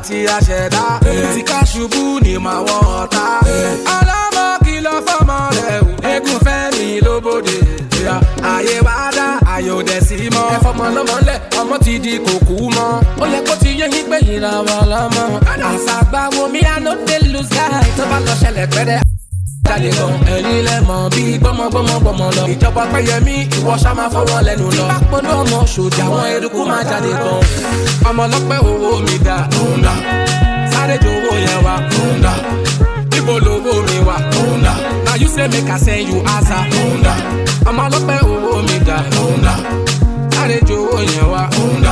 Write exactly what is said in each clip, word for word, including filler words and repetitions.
tí a ṣẹ̀dá. Tí ká ṣubú ni màá wọ ọ̀tá. Ọlọ́mọ kìlọ̀ fọ́mọ rẹ̀ o. Eégún fẹ́ mi lóbodè. Ayé wa dá ayò dẹ̀ sí mọ́. Ẹ fọmọ lọ́mọ lẹ̀ ọmọ ti di kòkú mọ́. Ó yẹ kó ti yé yín pé ìràwọ̀ lọ́mọ. Àṣàgbà wo mi I no dey lose guy. Tó bá lọ ṣẹlẹ̀ pẹ́rẹ́ jáde gan. Ẹ̀yin lẹ mọ̀ bí gbọ́mọgbọ́mọ gbọ́mọ lọ. Ìjọba Pẹ́yẹmí ìwọ ṣá máa fọwọ́ lẹ́nu lọ. Tí bá pọ̀lú ọmọ ṣòdì àwọn eruku máa jáde gan. Ọmọ ọlọ́pẹ́ owó mi dá. Sáré jowó yẹn wá. Ibo lowó mi wá. Na you say make I send you answer. Ọmọ ọlọ́pẹ́ owó mi dá. Sáré jowó yẹn wá.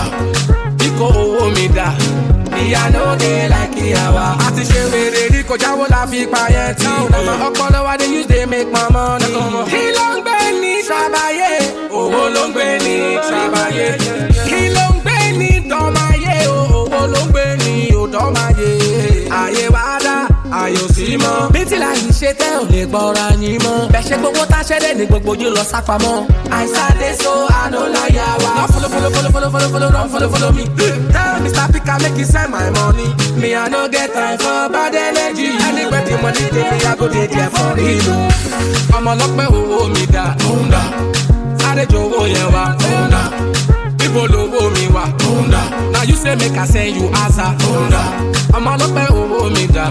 Bíkọ́ owó mi dá. Ìyá ló dé like ìyàwó. A ti ṣe wèrè rí kọjá wo la fi payẹ́ tí. Ọmọ ọpọlọ wa dey use dey make my money. Kí ló ń gbé ní ṣàbàyè? Owó ló ń gbé ní ṣàbàyè. Kí ló ń gbé ní dọ́máyé? Owó ló ń gbé ní òdọ́máyé. Ayé wa dá ayò sí mọ́. Bí tí láyé ṣe tẹ́ ò lè gbọ́ra yín mọ́. Bẹ̀ṣẹ̀ gbogbo táṣẹ́dẹ̀ ní gbogbo yín lọ sápamọ́. Àìsàdé so àná láyà wa. Lọ follow follow follow follow follow follow run follow follow me. Tell Mister Pika make you send my money. Me I no get time for bad energy. Anywhere the money dey me I go dey there for real. Ọmọ ọlọ́pẹ́ owó mi dá. Sáré jowó yẹn wá. Ibo lowó mi wá. Na you say make I send you answer. Ọmọ ọlọ́pẹ́ owó mi dá.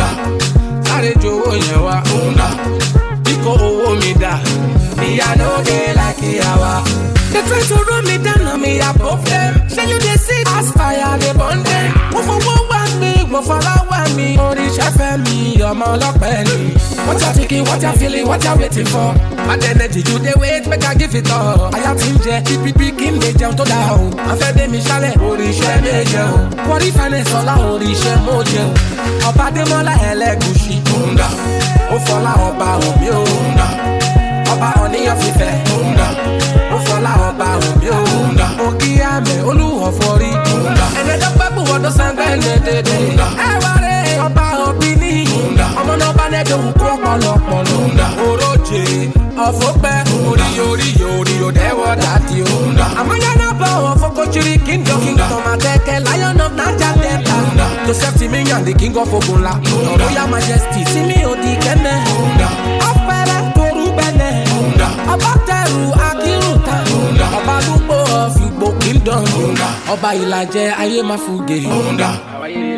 Sáré jowó yẹn wá. Bíkọ́ owó mi dá. Ìyá ló dé like ìyàwó. They try to run me down on me above them. Say you dey see as fire dey burn them. Mo fọwọ́ wá mi, mo fọlá wá mi. Oríṣẹ́ fẹ́ mi, ọmọ ọlọ́pẹ́ ni. What you thinking, what you feeling, what you waiting for? Bad energy you dey wait, make I give it all. Àyà tí ń jẹ, pípípí kí n lè jẹun tó dáa o. Afẹ́ dé mi ṣálẹ̀, oríṣẹ́ méje o. Wọ́n rí finance ọlá oríṣẹ́ mo jẹ o. Ọba Adémọ́lá Ẹlẹ́gùṣì. Ó fọlá ọba òbí o. Ọba Ọ̀níyàn fífẹ́. Ó fọlá ọba òbí o. Òkì àmẹ́ olúwọ̀ forí. Ẹ̀jẹ̀ tó pẹ́ bù wọ́n tó sẹ́ńgbẹ́ lédèdè. Ẹ wá rẹ̀ ọba òbí ní. Ọmọ náà bá nẹ́jọ́ òkú ọ̀pọ̀lọpọ̀lọ. Oróje ọ̀fọ̀pẹ́ orí orí orí òdẹ́wọ̀ dàdí o. Àmọ́ yẹn náà bọ̀ wọ́n fọ́kọ́chiri kíndọ̀ kíndọ̀ máa kẹ́kẹ́ Lion of Niger Delta. Joseph Timiyan the king of Ogunla. Royal Majesty Simi Odi Kẹ́nẹ́. Ọ̀pẹ̀rẹ̀ torú bẹ́nẹ̀. Ọba tẹ̀rù akírùntà. Ọba dúpọ̀ ọ̀fìgbò kingdom. Ọba Ìlàjẹ ayé máa fúge.